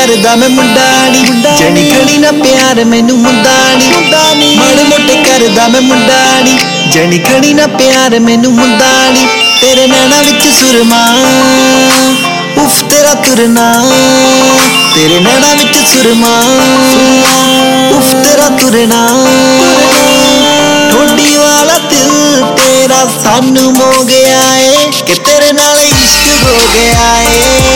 करदा मैं मुंडा नी जनी खड़ी ना प्यार मैनू हुंदा नी माड़े मोटे करदा मैं मुंडा नी जनी खड़ी ना प्यार मैनू हुंदा नी तेरे नैना विच सुरमा उफ तेरा तुरना तेरे नैना विच सुरमा उफ तेरा तुरना ठोडी वाला दिल तेरा सानू मो गया है कि तेरे नाल इश्क हो गया है।